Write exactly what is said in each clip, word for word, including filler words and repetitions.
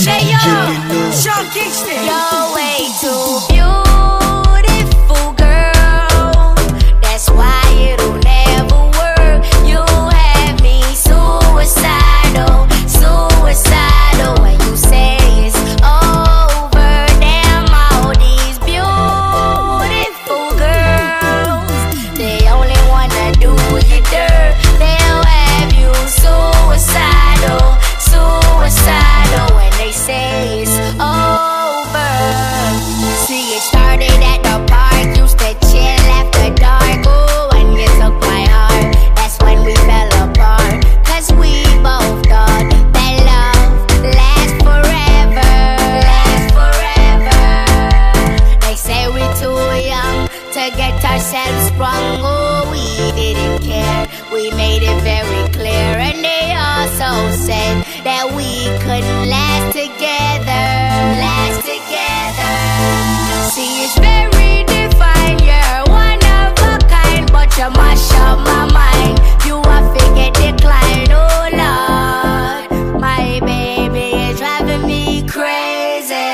Hey yo, Sean Kingston. You're way too beautiful, girl. That's why it'll never work. You have me suicidal, suicidal. When you say it's over, damn all these beautiful girls, they only wanna do you dirt. They'll have you suicidal, suicidal. When they say it's over. See, it started at the park, used to chill after dark. Ooh, when you took my heart, that's when we fell apart. Cause we both thought that love lasts forever, lasts forever. They say we're too young to get ourselves sprung. Oh, we didn't care, we made it very clear. And they also said that we couldn't last together, last together. See, it's very defined, you're one of a kind, but you mash up my mind. You a figure decline, oh Lord. My baby is driving me crazy.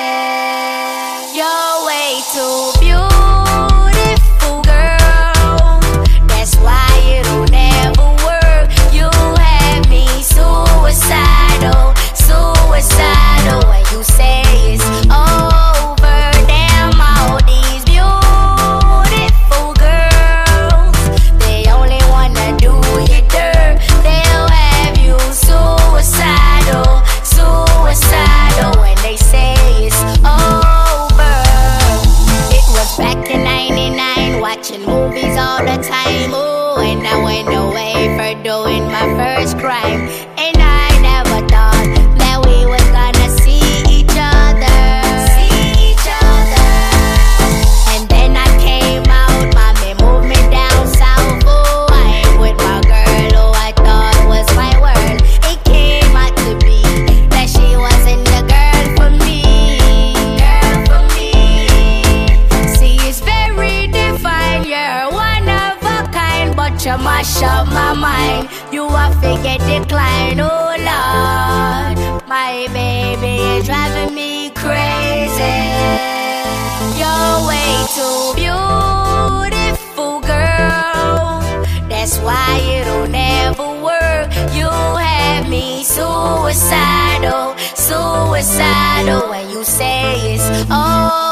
You're way too beautiful, girl. That's why it'll never work. You have me suicidal, suicidal. When you say it's over, damn all these beautiful girls, they only wanna do you dirt. They'll have you suicidal, suicidal. When they say it's over. It was back in ninety-nine, watching movies all the time. Ooh, and I went away for doing my first crime. And I never thought that we was gonna see each other, see each other. And then I came out, mommy moved me down south. Oh, I ain't with my girl who I thought was my world. It came out to be that she wasn't the girl for me, girl for me. See, it's very defined, you're one of a kind, but you mash up my mind. You a figure decline, oh Lord. My baby is driving me crazy. You're way too beautiful, girl. That's why it'll never work. You have me suicidal, suicidal. When you say it's over.